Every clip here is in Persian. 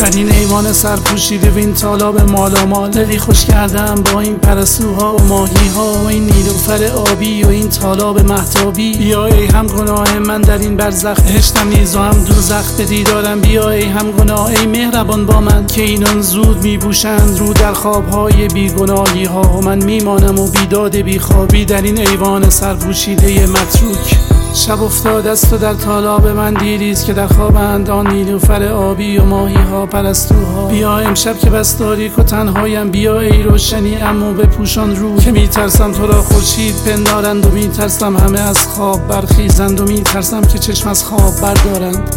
در این ایوان سرپوشیده و این تالاب مالامال، دلی خوش کردم با این پرستوها و ماهیها و این نیلوفر آبی و این تالاب مهتابی. بیا ای هم گناه من در این برزخ، بهشتم نیز و هم دوزخ به دیدارم. بیا ای هم گناه ای مهربان با من، که اینان زود میبوشند رو در خوابهای بیگناهی ها و من میمانم و بیداد بیخوابی در این ایوان سرپوشیده متروک. شب افتاده است و در تالاب من دیریست که در خوابند آن نیلوفر آبی و ماهی ها پرستوها. بیا امشب که بس تاریک و تنهایم، بیا ای روشنی اما بپوشان رو، که میترسم تو را خورشید پندارند و میترسم همه از خواب برخیزند و میترسم که چشم از خواب بردارند.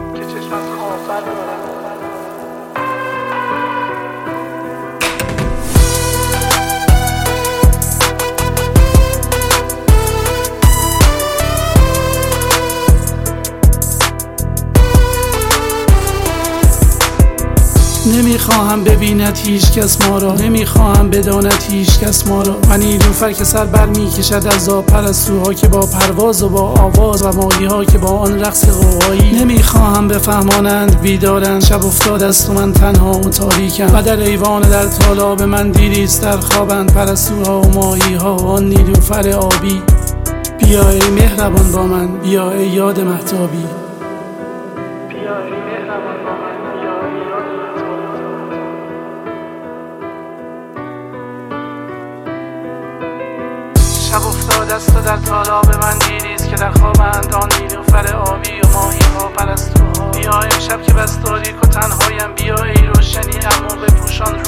نمیخواهم ببیند هیچ کس ما را، نمیخواهم بداند هیچ کس ما را. و نیلوفر که سر بر میکشد از آب، پرستوها که با پرواز و با آواز و ماهی ها که با آن رقص غوغایی. نمیخواهم بفهمانند بیدارند، شب افتاده است و من تنها و تاریکم و در ایوان در تالاب من دیریست در خوابند پرستوها و ماهی ها و آن نیلوفر آبی. بیا ای مهربان با من، بیا ای یاد مهتابی. شب افتاده است و در تالاب من دیریست که در خوابند آن نیلوفر آبی و ماهی ها پرستوها. بیا امشب که بس تاریک و تنهایم، بیا ای روشنی اما بپوشان